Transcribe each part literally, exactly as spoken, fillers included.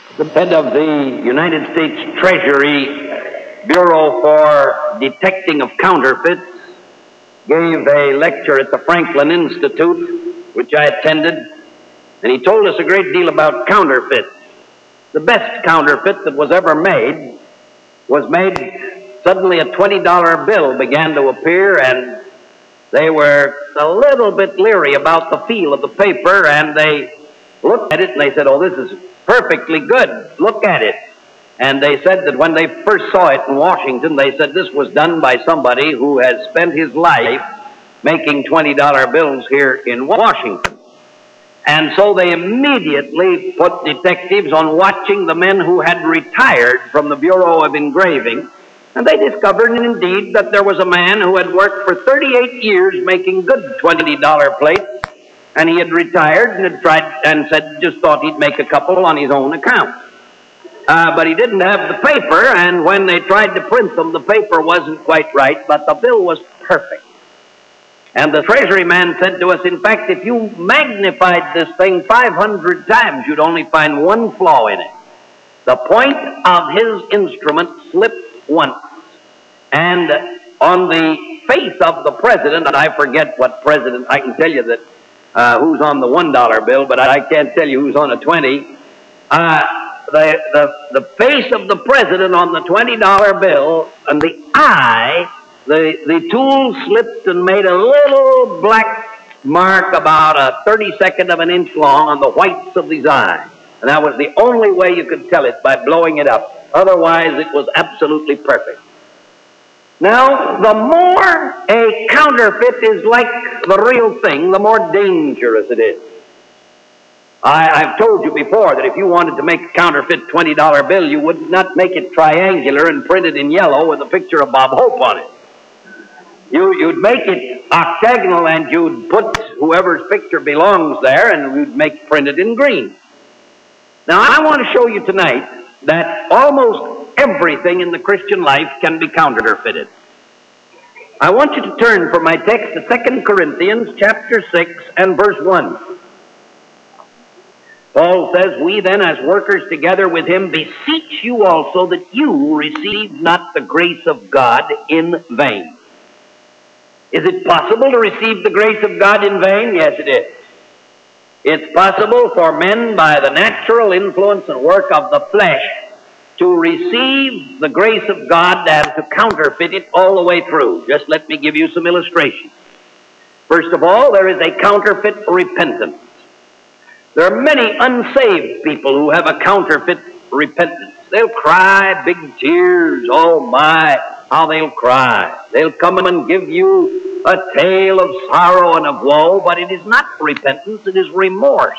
The head of the United States Treasury Bureau for Detecting of Counterfeits gave a lecture at the Franklin Institute, which I attended, and he told us a great deal about counterfeits. The best counterfeit that was ever made was made, suddenly a twenty dollar bill began to appear, and they were a little bit leery about the feel of the paper, and they looked at it and they said, "Oh, this is perfectly good. Look at it." And they said that when they first saw it in Washington, they said this was done by somebody who has spent his life making twenty dollar bills here in Washington. And so they immediately put detectives on watching the men who had retired from the Bureau of Engraving, and they discovered indeed that there was a man who had worked for thirty-eight years making good twenty dollar plates, and he had retired and had tried and said just thought he'd make a couple on his own account. Uh, but he didn't have the paper, and when they tried to print them, the paper wasn't quite right, but the bill was perfect. And the Treasury man said to us, in fact, if you magnified this thing five hundred times, you'd only find one flaw in it. The point of his instrument slipped once. And on the face of the president, and I forget what president, I can tell you that uh, who's on the one dollar bill, but I can't tell you who's on a twenty. Uh, the, the, the face of the president on the twenty dollar bill and the eye, The, the tool slipped and made a little black mark about a thirty-second of an inch long on the whites of his eye. And that was the only way you could tell it, by blowing it up. Otherwise, it was absolutely perfect. Now, the more a counterfeit is like the real thing, the more dangerous it is. I, I've told you before that if you wanted to make a counterfeit twenty dollar bill, you would not make it triangular and print it in yellow with a picture of Bob Hope on it. You, you'd make it octagonal, and you'd put whoever's picture belongs there, and you'd make it printed in green. Now, I want to show you tonight that almost everything in the Christian life can be counterfeited. I want you to turn for my text to Second Corinthians chapter six and verse one. Paul says, "We then, as workers together with him, beseech you also that you receive not the grace of God in vain." Is it possible to receive the grace of God in vain? Yes, it is. It's possible for men, by the natural influence and work of the flesh, to receive the grace of God and to counterfeit it all the way through. Just let me give you some illustrations. First of all, there is a counterfeit repentance. There are many unsaved people who have a counterfeit repentance. They'll cry big tears. Oh my, how they'll cry. They'll come and give you a tale of sorrow and of woe, but it is not repentance, it is remorse.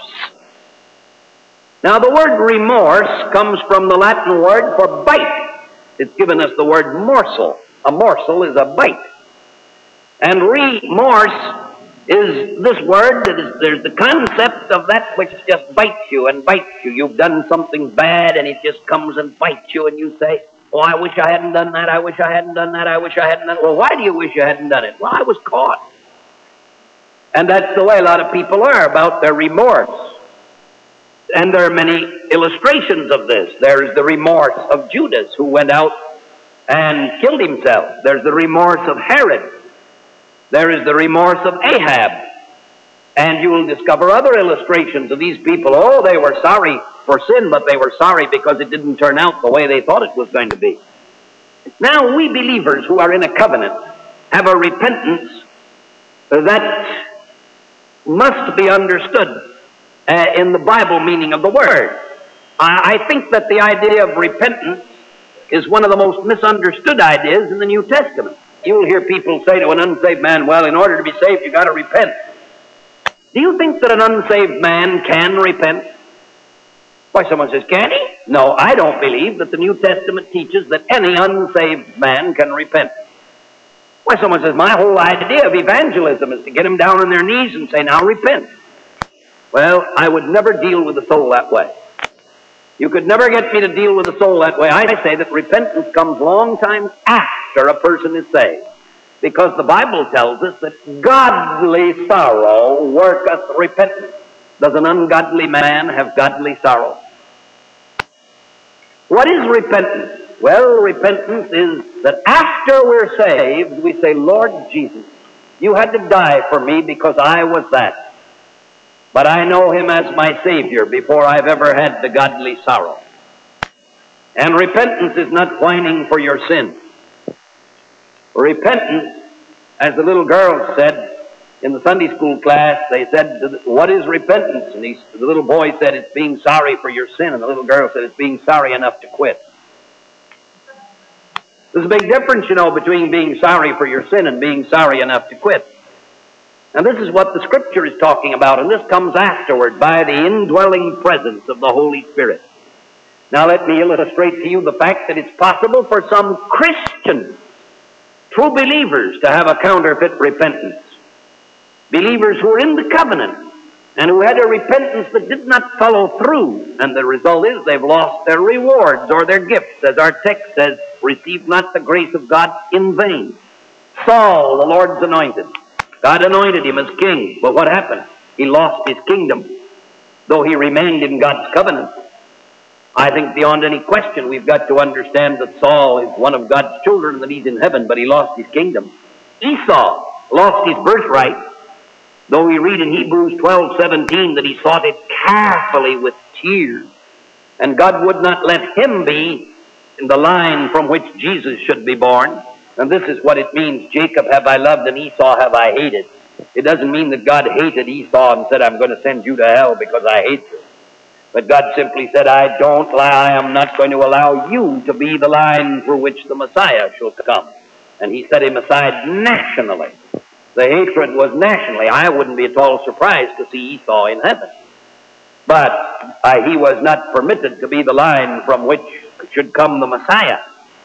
Now, the word remorse comes from the Latin word for bite. It's given us the word morsel. A morsel is a bite. And remorse is this word that is, there's the concept of that which just bites you and bites you. You've done something bad and it just comes and bites you, and you say, "Oh, I wish I hadn't done that, I wish I hadn't done that, I wish I hadn't done it." Well, why do you wish you hadn't done it? Well, I was caught. And that's the way a lot of people are about their remorse. And there are many illustrations of this. There is the remorse of Judas, who went out and killed himself. There's the remorse of Herod. There is the remorse of Ahab. And you will discover other illustrations of these people. Oh, they were sorry for sin, but they were sorry because it didn't turn out the way they thought it was going to be. Now, we believers who are in a covenant have a repentance that must be understood uh, in the Bible meaning of the word. I, I think that the idea of repentance is one of the most misunderstood ideas in the New Testament. You'll hear people say to an unsaved man, "Well, in order to be saved, you've got to repent." Do you think that an unsaved man can repent? Why, someone says, "Can he?" No, I don't believe that the New Testament teaches that any unsaved man can repent. Why, someone says, "My whole idea of evangelism is to get them down on their knees and say, 'Now repent.'" Well, I would never deal with the soul that way. You could never get me to deal with the soul that way. I say that repentance comes long time after a person is saved, because the Bible tells us that godly sorrow worketh repentance. Does an ungodly man have godly sorrow? What is repentance? Well, repentance is that after we're saved, we say, Lord Jesus, you had to die for me because I was that. But I know him as my Savior before I've ever had the godly sorrow. And repentance is not whining for your sin. Repentance, as the little girl said in the Sunday school class, they said, what is repentance? And he, the little boy said, it's being sorry for your sin. And the little girl said, it's being sorry enough to quit. There's a big difference, you know, between being sorry for your sin and being sorry enough to quit. And this is what the Scripture is talking about, and this comes afterward by the indwelling presence of the Holy Spirit. Now let me illustrate to you the fact that it's possible for some Christians, true believers, to have a counterfeit repentance. Believers who are in the covenant and who had a repentance that did not follow through. And the result is they've lost their rewards or their gifts. As our text says, receive not the grace of God in vain. Saul, the Lord's anointed. God anointed him as king. But what happened? He lost his kingdom, though he remained in God's covenant. I think beyond any question we've got to understand that Saul is one of God's children, that he's in heaven, but he lost his kingdom. Esau lost his birthright, though we read in Hebrews twelve seventeen that he sought it carefully with tears. And God would not let him be in the line from which Jesus should be born. And this is what it means, Jacob have I loved and Esau have I hated. It doesn't mean that God hated Esau and said, I'm going to send you to hell because I hate you. But God simply said, I don't lie, I am not going to allow you to be the line through which the Messiah shall come. And he set him aside nationally. The hatred was nationally. I wouldn't be at all surprised to see Esau in heaven. But uh, he was not permitted to be the line from which should come the Messiah.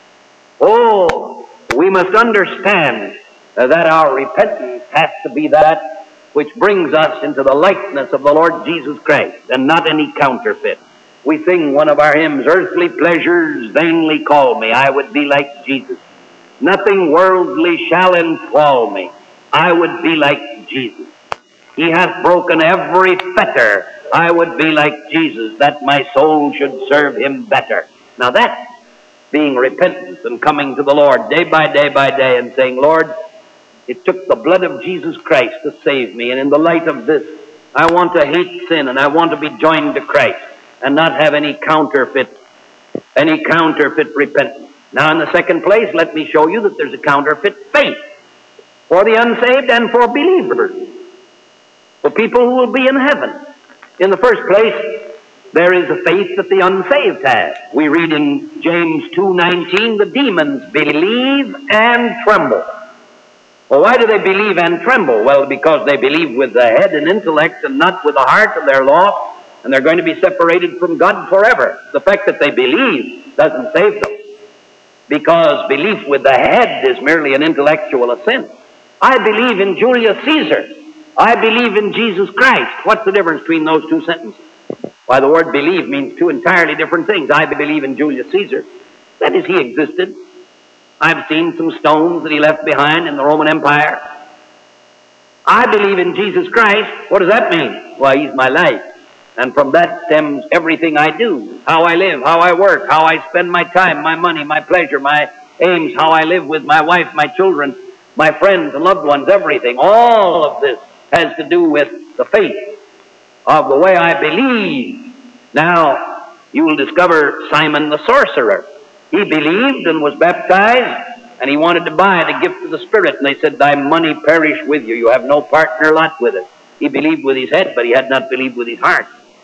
Oh, we must understand uh, that our repentance has to be that which brings us into the likeness of the Lord Jesus Christ, and not any counterfeit. We sing one of our hymns, earthly pleasures vainly call me, I would be like Jesus. Nothing worldly shall enthrall me, I would be like Jesus. He hath broken every fetter, I would be like Jesus, that my soul should serve him better. Now that's being repentant and coming to the Lord day by day by day and saying, Lord, it took the blood of Jesus Christ to save me, and in the light of this, I want to hate sin, and I want to be joined to Christ, and not have any counterfeit, any counterfeit repentance. Now, in the second place, let me show you that there's a counterfeit faith for the unsaved and for believers, for people who will be in heaven. In the first place, there is a faith that the unsaved have. We read in James two nineteen, the demons believe and tremble. Well, why do they believe and tremble? Well, because they believe with the head and intellect and not with the heart, and they're lost, and they're going to be separated from God forever. The fact that they believe doesn't save them, because belief with the head is merely an intellectual assent. I believe in Julius Caesar. I believe in Jesus Christ. What's the difference between those two sentences? Why, the word believe means two entirely different things. I believe in Julius Caesar. That is, he existed. I've seen some stones that he left behind in the Roman Empire. I believe in Jesus Christ. What does that mean? Why, he's my life. And from that stems everything I do, how I live, how I work, how I spend my time, my money, my pleasure, my aims, how I live with my wife, my children, my friends and loved ones, everything. All of this has to do with the faith of the way I believe. Now, you will discover Simon the sorcerer. He believed and was baptized, and he wanted to buy the gift of the Spirit. And they said, thy money perish with you. You have no partner lot with it. He believed with his head, but he had not believed with his heart.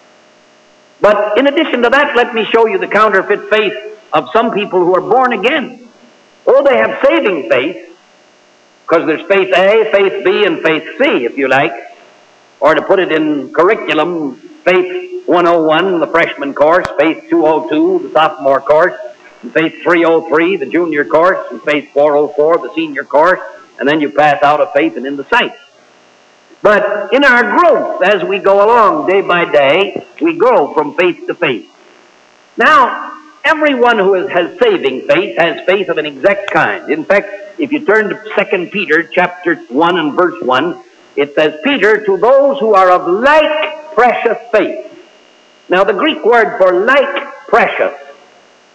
But in addition to that, let me show you the counterfeit faith of some people who are born again. Oh, they have saving faith, because there's faith A, faith B, and faith C, if you like. Or to put it in curriculum, faith one oh one, the freshman course, faith two oh two, the sophomore course, and faith three oh three, the junior course, and faith four oh four, the senior course, and then you pass out of faith and into sight. But in our growth, as we go along day by day, we grow from faith to faith. Now, everyone who has, has saving faith has faith of an exact kind. In fact, if you turn to Second Peter chapter one and verse one, it says, Peter, to those who are of like precious faith. Now, the Greek word for like precious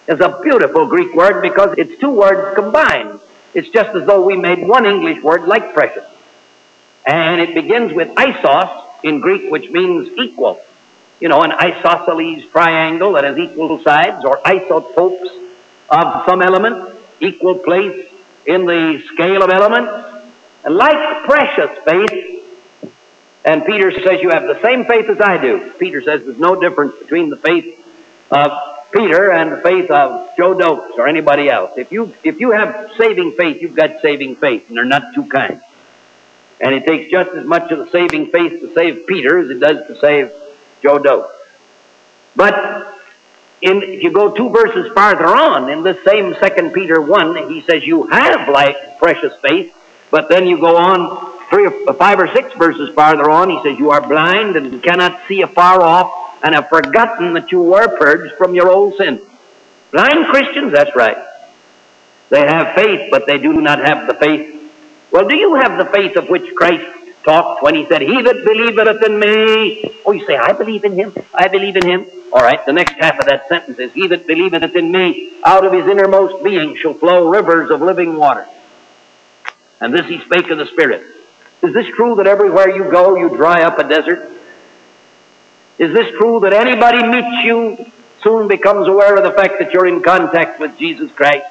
is a beautiful Greek word because it's two words combined. It's just as though we made one English word like precious. And it begins with isos in Greek, which means equal. You know, an isosceles triangle that has equal sides, or isotopes of some element, equal place in the scale of elements. And like precious faith, and Peter says you have the same faith as I do. Peter says there's no difference between the faith of Peter and the faith of Joe Dokes or anybody else. If you if you have saving faith, you've got saving faith, and they're not two kinds. And it takes just as much of the saving faith to save Peter as it does to save Joe Dokes. But in, if you go two verses farther on, in this same Second Peter one, he says you have like precious faith, but then you go on three or five or six verses farther on, he says you are blind and cannot see afar off, and have forgotten that you were purged from your old sin. Blind Christians, that's right. They have faith, but they do not have the faith. Well, do you have the faith of which Christ talked when he said, he that believeth in me? Oh, you say, I believe in him. I believe in him. All right, the next half of that sentence is, he that believeth in me, out of his innermost being shall flow rivers of living water. And this he spake of the Spirit. Is this true that everywhere you go, you dry up a desert? Is this true that anybody meets you soon becomes aware of the fact that you're in contact with Jesus Christ?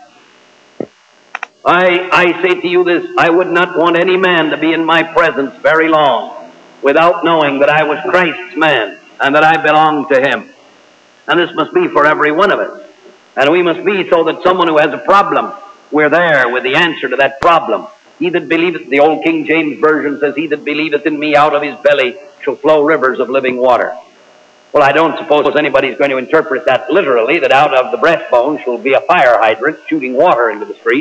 I, I say to you this, I would not want any man to be in my presence very long without knowing that I was Christ's man and that I belonged to him. And this must be for every one of us. And we must be so that someone who has a problem, we're there with the answer to that problem. He that believeth, the old King James Version says, he that believeth in me, out of his belly shall flow rivers of living water. Well, I don't suppose anybody's going to interpret that literally, that out of the breastbone shall be a fire hydrant shooting water into the street.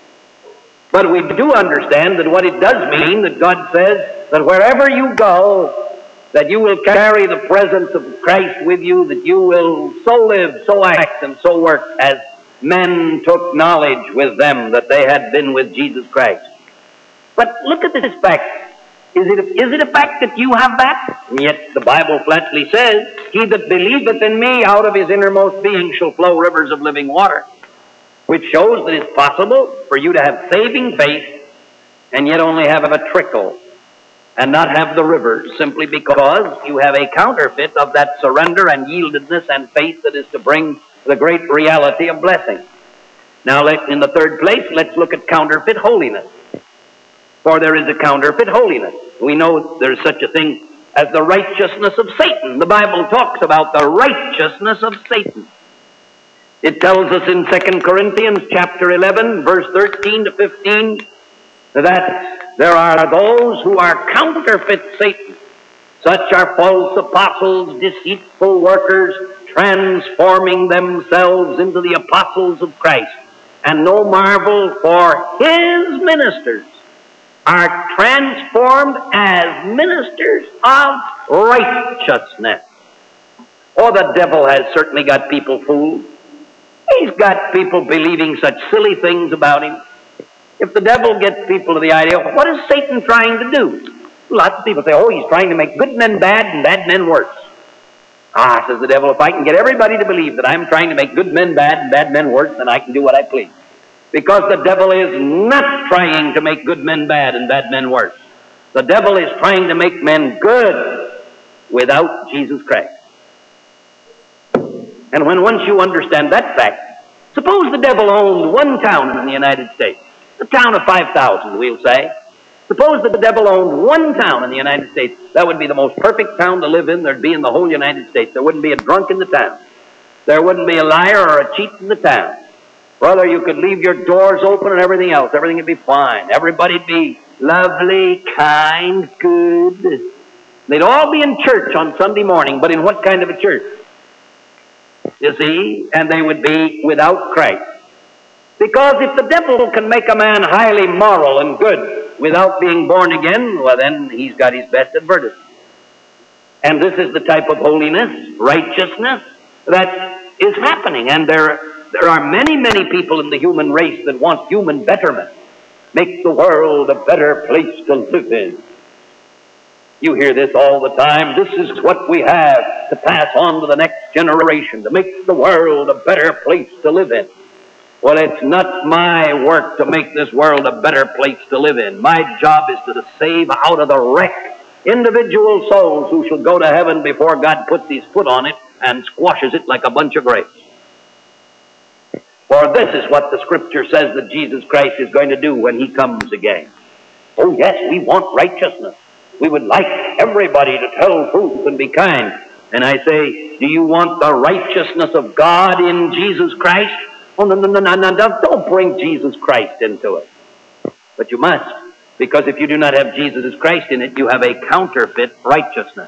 But we do understand that what it does mean, that God says that wherever you go, that you will carry the presence of Christ with you, that you will so live, so act, and so work as men took knowledge with them that they had been with Jesus Christ. But look at this fact. Is it, a, is it a fact that you have that? And yet the Bible flatly says, he that believeth in me, out of his innermost being shall flow rivers of living water. Which shows that it's possible for you to have saving faith and yet only have a trickle and not have the rivers, simply because you have a counterfeit of that surrender and yieldedness and faith that is to bring the great reality of blessing. Now, let, in the third place, let's look at counterfeit holiness. For there is a counterfeit holiness. We know there's such a thing as the righteousness of Satan. The Bible talks about the righteousness of Satan. It tells us in Second Corinthians chapter eleven, verse thirteen to fifteen, that there are those who are counterfeit Satan. Such are false apostles, deceitful workers, transforming themselves into the apostles of Christ. And no marvel, for his ministers are transformed as ministers of righteousness. Oh, the devil has certainly got people fooled. He's got people believing such silly things about him. If the devil gets people to the idea, what is Satan trying to do? Lots of people say, oh, he's trying to make good men bad and bad men worse. Ah, says the devil, if I can get everybody to believe that I'm trying to make good men bad and bad men worse, then I can do what I please. Because the devil is not trying to make good men bad and bad men worse. The devil is trying to make men good without Jesus Christ. And when once you understand that fact, suppose the devil owned one town in the United States, a town of five thousand, we'll say. Suppose that the devil owned one town in the United States. That would be the most perfect town to live in there'd be in the whole United States. There wouldn't be a drunk in the town. There wouldn't be a liar or a cheat in the town. Brother, you could leave your doors open and everything else. Everything would be fine. Everybody'd be lovely, kind, good. They'd all be in church on Sunday morning, but in what kind of a church? You see, and they would be without Christ. Because if the devil can make a man highly moral and good without being born again, well then he's got his best advertisement. And this is the type of holiness, righteousness, that is happening. And there, there are many, many people in the human race that want human betterment. Make the world a better place to live in. You hear this all the time. This is what we have to pass on to the next generation, to make the world a better place to live in. Well, it's not my work to make this world a better place to live in. My job is to save out of the wreck individual souls who shall go to heaven before God puts his foot on it and squashes it like a bunch of grapes. For this is what the Scripture says that Jesus Christ is going to do when he comes again. Oh yes, we want righteousness. We would like everybody to tell truth and be kind. And I say, do you want the righteousness of God in Jesus Christ? Oh, no, no, no, no, no, don't bring Jesus Christ into it. But you must, because if you do not have Jesus Christ in it, you have a counterfeit righteousness.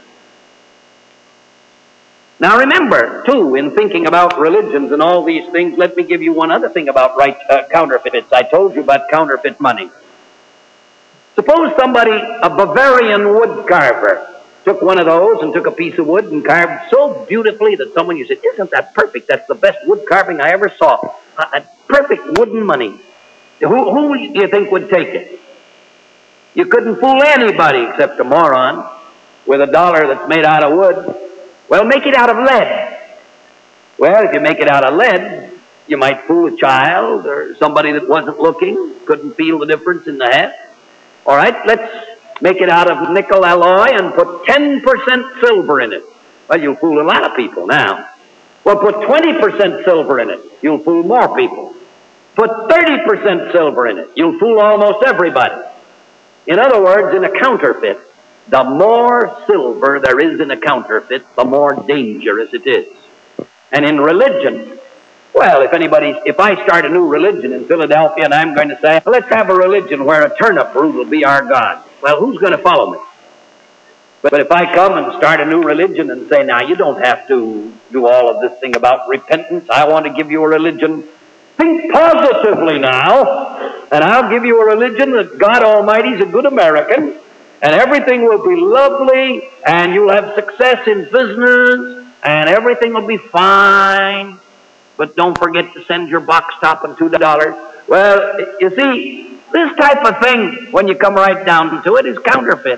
Now remember, too, in thinking about religions and all these things, let me give you one other thing about right, uh, counterfeits. I told you about counterfeit money. Suppose somebody, a Bavarian wood carver, took one of those and took a piece of wood and carved so beautifully that someone, you said, isn't that perfect? That's the best wood carving I ever saw. A, a perfect wooden money. Who, who do you think would take it? You couldn't fool anybody except a moron with a dollar that's made out of wood. Well, make it out of lead. Well, if you make it out of lead, you might fool a child or somebody that wasn't looking, couldn't feel the difference in the head. All right, let's make it out of nickel alloy and put ten percent silver in it. Well, you'll fool a lot of people now. Well, put twenty percent silver in it. You'll fool more people. Put thirty percent silver in it. You'll fool almost everybody. In other words, in a counterfeit, the more silver there is in a counterfeit, the more dangerous it is. And in religion, well, if anybody, if I start a new religion in Philadelphia and I'm going to say, let's have a religion where a turnip root will be our God. Well, who's going to follow me? But if I come and start a new religion and say, now, you don't have to do all of this thing about repentance. I want to give you a religion. Think positively now, and I'll give you a religion that God Almighty's a good American, and everything will be lovely, and you'll have success in business, and everything will be fine. But don't forget to send your box top and two dollars. Well, you see, this type of thing, when you come right down to it, is counterfeit.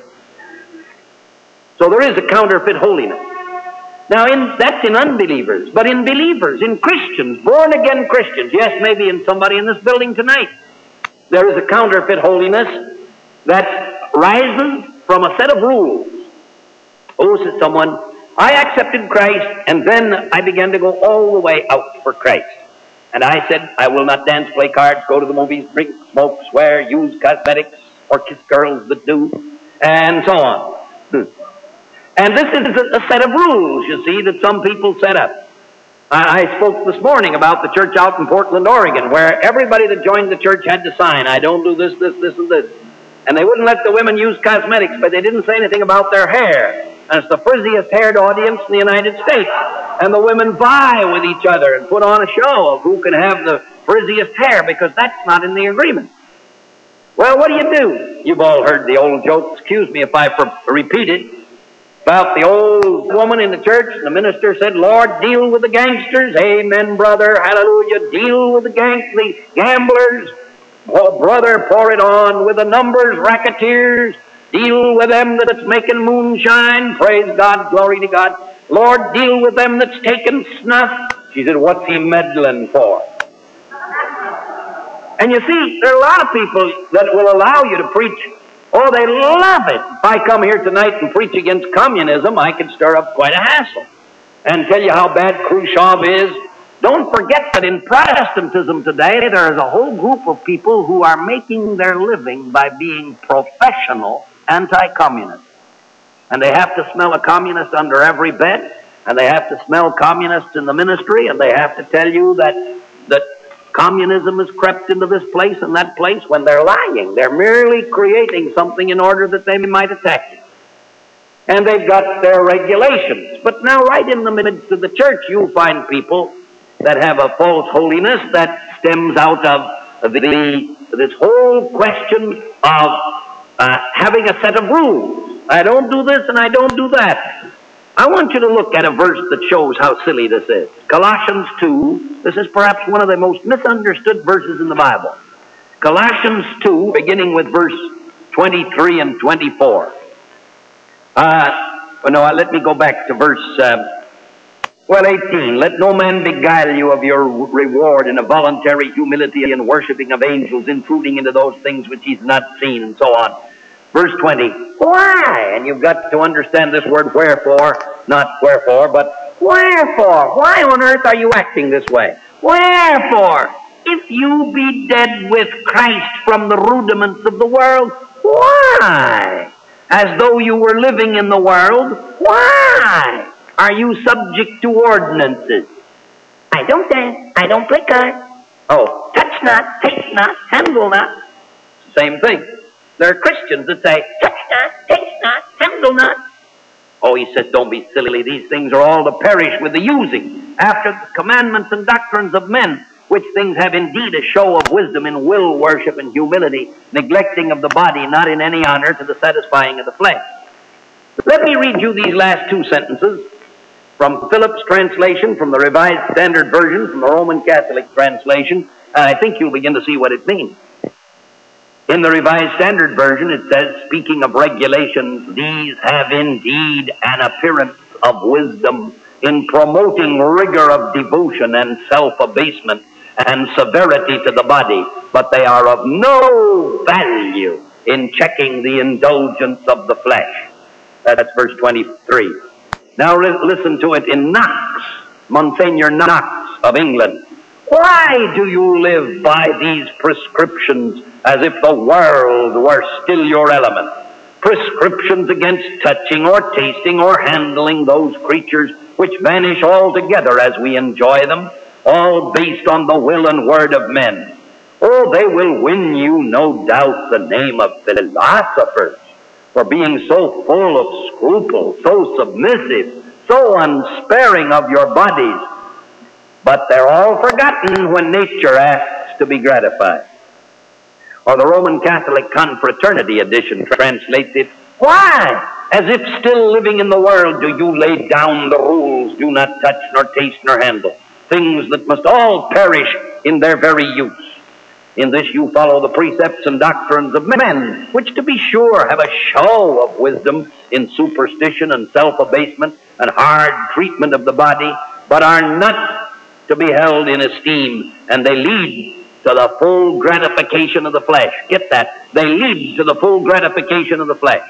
So there is a counterfeit holiness. Now, in, that's in unbelievers. But in believers, in Christians, born-again Christians, yes, maybe in somebody in this building tonight, there is a counterfeit holiness that rises from a set of rules. Oh, says someone, I accepted Christ, and then I began to go all the way out for Christ. And I said, I will not dance, play cards, go to the movies, drink, smoke, swear, use cosmetics, or kiss girls that do, and so on. And this is a set of rules, you see, that some people set up. I spoke this morning about the church out in Portland, Oregon, where everybody that joined the church had to sign, I don't do this, this, this, and this. And they wouldn't let the women use cosmetics, but they didn't say anything about their hair. And it's the frizziest haired audience in the United States. And the women vie with each other and put on a show of who can have the frizziest hair, because that's not in the agreement. Well, what do you do? You've all heard the old joke, excuse me if I repeat it, about the old woman in the church. And the minister said, Lord, deal with the gangsters. Amen, brother. Hallelujah. Deal with the gang- the gamblers. Oh, brother, pour it on with the numbers, racketeers. Deal with them that's making moonshine. Praise God, glory to God. Lord, deal with them that's taking snuff. She said, what's he meddling for? And you see, there are a lot of people that will allow you to preach. Oh, they love it. If I come here tonight and preach against communism, I can stir up quite a hassle and tell you how bad Khrushchev is. Don't forget that in Protestantism today, there is a whole group of people who are making their living by being professional anti-communists. And they have to smell a communist under every bed, and they have to smell communists in the ministry, and they have to tell you that, that communism has crept into this place and that place, when they're lying. They're merely creating something in order that they might attack you. And they've got their regulations. But now right in the midst of the church, you'll find people that have a false holiness that stems out of the, this whole question of uh, having a set of rules. I don't do this and I don't do that. I want you to look at a verse that shows how silly this is. Colossians two. This is perhaps one of the most misunderstood verses in the Bible. Colossians two, beginning with verse twenty-three and twenty-four. Uh, well, no, let me go back to verse uh, Well, eighteen, let no man beguile you of your reward in a voluntary humility and worshiping of angels, intruding into those things which he's not seen, and so on. Verse twenty, why? And you've got to understand this word wherefore, not wherefore, but wherefore? Why on earth are you acting this way? Wherefore? If you be dead with Christ from the rudiments of the world, why? As though you were living in the world, why are you subject to ordinances? I don't dance, I don't play cards. Oh, touch not, taste not, handle not. Same thing. There are Christians that say, touch not, taste not, handle not. Oh, he says, don't be silly. These things are all to perish with the using, after the commandments and doctrines of men, which things have indeed a show of wisdom in will worship and humility, neglecting of the body, not in any honor to the satisfying of the flesh. Let me read you these last two sentences from Phillips' translation, from the Revised Standard Version, from the Roman Catholic translation, and I think you'll begin to see what it means. In the Revised Standard Version, it says, speaking of regulations, these have indeed an appearance of wisdom in promoting rigor of devotion and self-abasement and severity to the body, but they are of no value in checking the indulgence of the flesh. That's verse twenty-three. Now listen to it in Knox, Monsignor Knox of England. Why do you live by these prescriptions as if the world were still your element? Prescriptions against touching or tasting or handling those creatures which vanish altogether as we enjoy them, all based on the will and word of men. Oh, they will win you, no doubt, the name of philosophers, for being so full of scruple, so submissive, so unsparing of your bodies. But they're all forgotten when nature asks to be gratified. Or the Roman Catholic Confraternity edition translates it, why? As if still living in the world do you lay down the rules, do not touch, nor taste, nor handle, things that must all perish in their very use. In this you follow the precepts and doctrines of men, which to be sure have a show of wisdom in superstition and self-abasement and hard treatment of the body, but are not to be held in esteem, and they lead to the full gratification of the flesh. Get that? They lead to the full gratification of the flesh.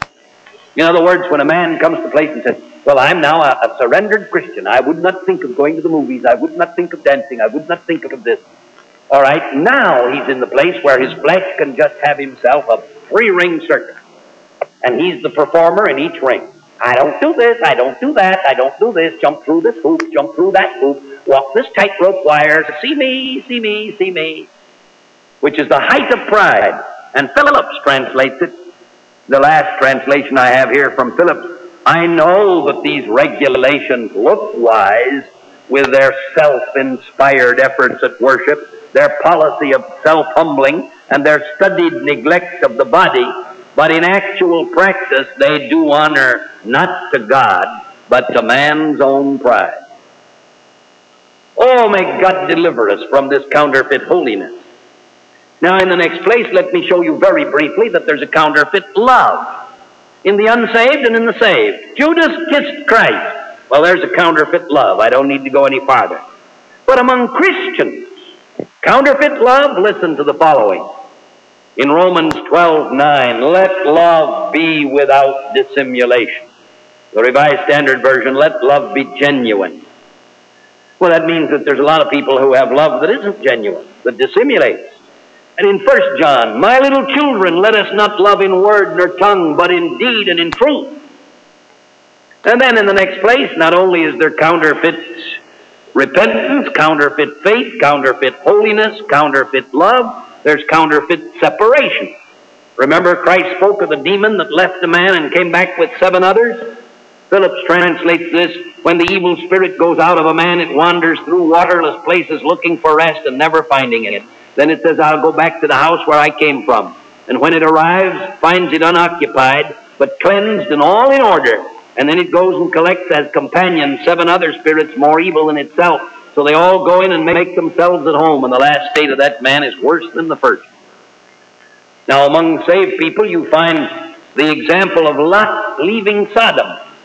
In other words, when a man comes to a place and says, well, I'm now a, a surrendered Christian. I would not think of going to the movies. I would not think of dancing. I would not think of this. All right, now he's in the place where his flesh can just have himself a three-ring circuit. And he's the performer in each ring. I don't do this. I don't do that. I don't do this. Jump through this hoop. Jump through that hoop. Walk this tightrope wire. See me, see me, see me. Which is the height of pride. And Phillips translates it. The last translation I have here from Phillips. I know that these regulations look wise with their self-inspired efforts at worship, their policy of self-humbling, and their studied neglect of the body, but in actual practice they do honor not to God, but to man's own pride. Oh, may God deliver us from this counterfeit holiness. Now, in the next place, let me show you very briefly that there's a counterfeit love in the unsaved and in the saved. Judas kissed Christ. Well, there's a counterfeit love. I don't need to go any farther. But among Christians, counterfeit love, listen to the following. In Romans twelve nine, let love be without dissimulation. The Revised Standard Version, let love be genuine. Well, that means that there's a lot of people who have love that isn't genuine, that dissimulates. And in First John, my little children, let us not love in word nor tongue, but in deed and in truth. And then in the next place, not only is there counterfeit repentance, counterfeit faith, counterfeit holiness, counterfeit love, there's counterfeit separation. Remember, Christ spoke of the demon that left a man and came back with seven others? Phillips translates this, when the evil spirit goes out of a man, it wanders through waterless places looking for rest and never finding it. Then it says, I'll go back to the house where I came from. And when it arrives, finds it unoccupied, but cleansed and all in order. And then it goes and collects as companions seven other spirits more evil than itself. So they all go in and make themselves at home, and the last state of that man is worse than the first. Now, among saved people, you find the example of Lot leaving Sodom.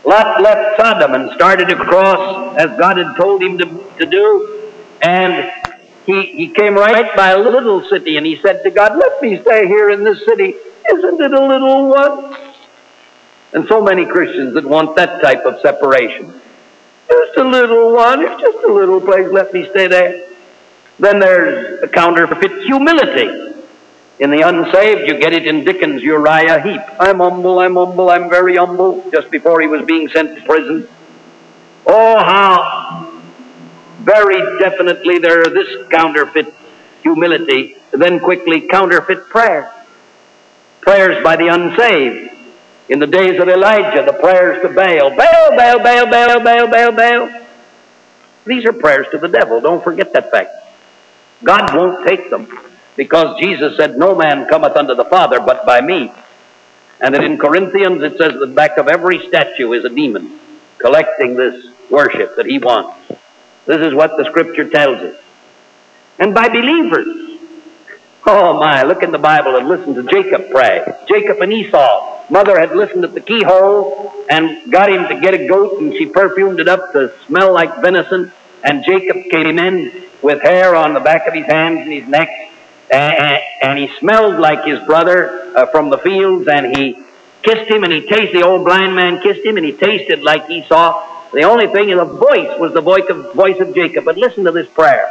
Lot left Sodom and started across as God had told him to, to do. And he, he came right by a little city, and he said to God, let me stay here in this city. Isn't it a little one? And so many Christians that want that type of separation. Just a little one. It's just a little place. Let me stay there. Then there's a counterfeit humility. In the unsaved, you get it in Dickens' Uriah Heep. I'm humble, I'm humble, I'm very humble, just before he was being sent to prison. Oh, how very definitely there is this counterfeit humility, then quickly counterfeit prayer. Prayers by the unsaved. In the days of Elijah, the prayers to Baal. Baal, Baal, Baal, Baal, Baal, Baal, Baal. These are prayers to the devil. Don't forget that fact. God won't take them. Because Jesus said, no man cometh unto the Father but by me. And that in Corinthians it says the back of every statue is a demon collecting this worship that he wants. This is what the Scripture tells us. And by believers. Oh my, look in the Bible and listen to Jacob pray. Jacob and Esau. Mother had listened at the keyhole and got him to get a goat, and she perfumed it up to smell like venison. And Jacob came in with hair on the back of his hands and his neck. And, and he smelled like his brother uh, from the fields, and he kissed him, and he tasted, the old blind man kissed him, and he tasted like Esau. The only thing in the voice was the voice of, voice of Jacob. But listen to this prayer.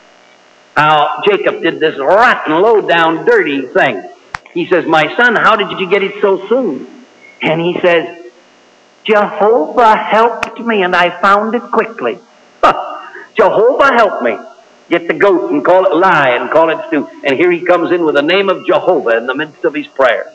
How Jacob did this rotten, low-down, dirty thing. He says, my son, how did you get it so soon? And he says, Jehovah helped me, and I found it quickly. Jehovah helped me. Get the goat and call it lie and call it stew. And here he comes in with the name of Jehovah in the midst of his prayer.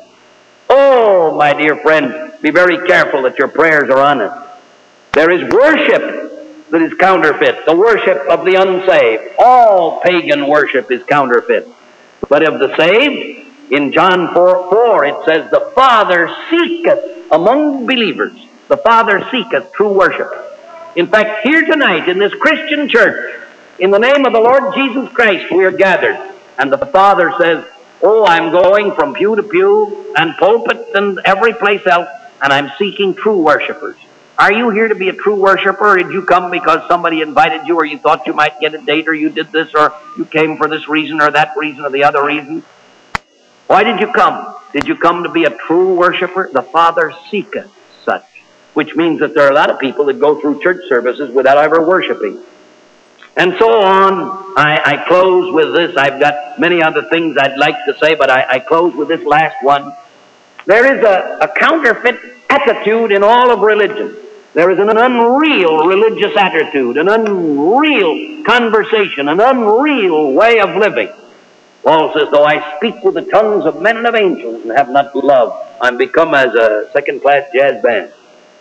Oh, my dear friend, be very careful that your prayers are honest. There is worship that is counterfeit, the worship of the unsaved. All pagan worship is counterfeit. But of the saved, in John four four, it says, the Father seeketh among believers. The Father seeketh true worship. In fact, here tonight in this Christian church, in the name of the Lord Jesus Christ, we are gathered. And the Father says, oh, I'm going from pew to pew and pulpit and every place else, and I'm seeking true worshipers. Are you here to be a true worshiper, or did you come because somebody invited you, or you thought you might get a date, or you did this, or you came for this reason or that reason or the other reason? Why did you come? Did you come to be a true worshiper? The Father seeketh such, which means that there are a lot of people that go through church services without ever worshiping. And so on. I, I close with this. I've got many other things I'd like to say, but I, I close with this last one. There is a, a counterfeit attitude in all of religion. There is an unreal religious attitude, an unreal conversation, an unreal way of living. Paul says, though I speak with the tongues of men and of angels and have not love, I'm become as a second-class jazz band,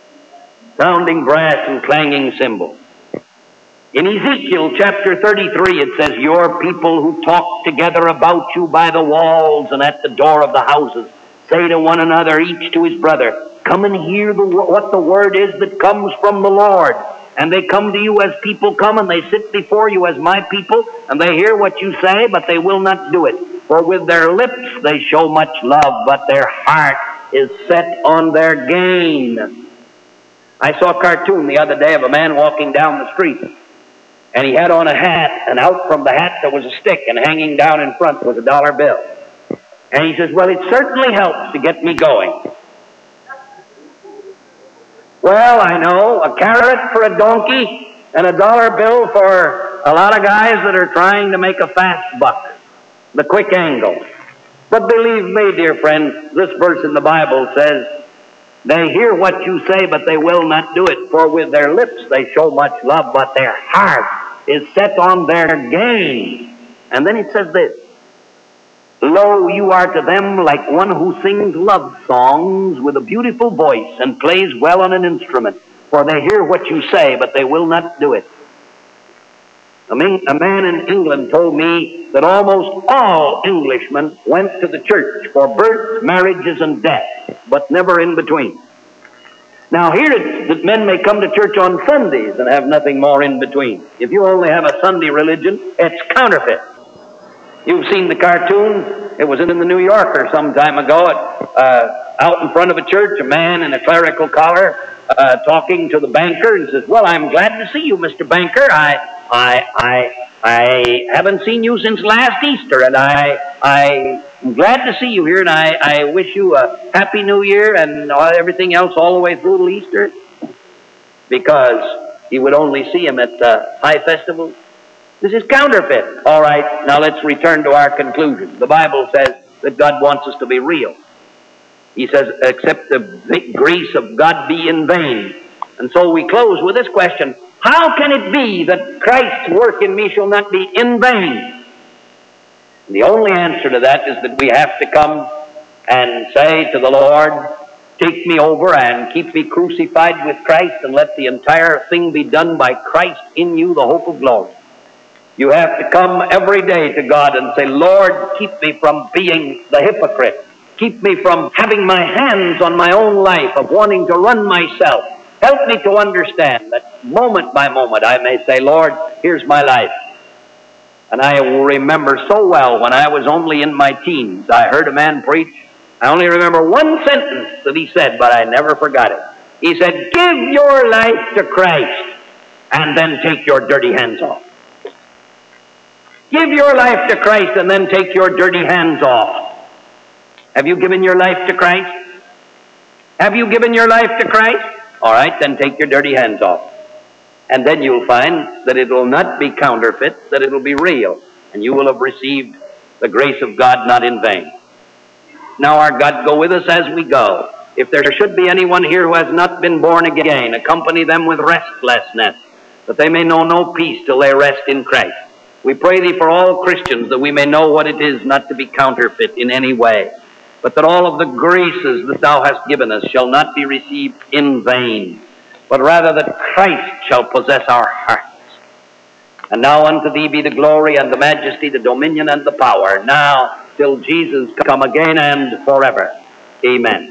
sounding brass and clanging cymbals. In Ezekiel chapter thirty-three, it says, your people who talk together about you by the walls and at the door of the houses say to one another, each to his brother, come and hear the, what the word is that comes from the Lord. And they come to you as people come, and they sit before you as my people, and they hear what you say, but they will not do it. For with their lips they show much love, but their heart is set on their gain. I saw a cartoon the other day of a man walking down the street. And he had on a hat, and out from the hat there was a stick, and hanging down in front was a dollar bill. And he says, well, it certainly helps to get me going. Well, I know, a carrot for a donkey, and a dollar bill for a lot of guys that are trying to make a fast buck, the quick angle. But believe me, dear friends, this verse in the Bible says, they hear what you say, but they will not do it. For with their lips they show much love, but their heart is set on their gain. And then it says this, lo, you are to them like one who sings love songs with a beautiful voice and plays well on an instrument. For they hear what you say, but they will not do it. A man in England told me that almost all Englishmen went to the church for births, marriages, and death, but never in between. Now here it's that men may come to church on Sundays and have nothing more in between. If you only have a Sunday religion, it's counterfeit. You've seen the cartoons. It was in the New Yorker some time ago. Uh, out in front of a church, a man in a clerical collar uh, talking to the banker and says, "Well, I'm glad to see you, Mister Banker. I, I, I, I haven't seen you since last Easter, and I, I am glad to see you here, and I, I wish you a happy New Year and everything else all the way through till Easter," because he would only see him at the high festival. This is counterfeit. All right, now let's return to our conclusion. The Bible says that God wants us to be real. He says, "Except the grace of God be in vain." And so we close with this question: how can it be that Christ's work in me shall not be in vain? And the only answer to that is that we have to come and say to the Lord, "Take me over and keep me crucified with Christ, and let the entire thing be done by Christ in you, the hope of glory." You have to come every day to God and say, "Lord, keep me from being the hypocrite. Keep me from having my hands on my own life, of wanting to run myself. Help me to understand that moment by moment I may say, 'Lord, here's my life.'" And I will remember so well when I was only in my teens, I heard a man preach. I only remember one sentence that he said, but I never forgot it. He said, "Give your life to Christ and then take your dirty hands off." Give your life to Christ and then take your dirty hands off. Have you given your life to Christ? Have you given your life to Christ? All right, then take your dirty hands off. And then you'll find that it will not be counterfeit, that it will be real. And you will have received the grace of God not in vain. Now our God go with us as we go. If there should be anyone here who has not been born again, accompany them with restlessness, that they may know no peace till they rest in Christ. We pray thee for all Christians, that we may know what it is not to be counterfeit in any way, but that all of the graces that thou hast given us shall not be received in vain, but rather that Christ shall possess our hearts. And now unto thee be the glory and the majesty, the dominion and the power, now till Jesus come again and forever. Amen.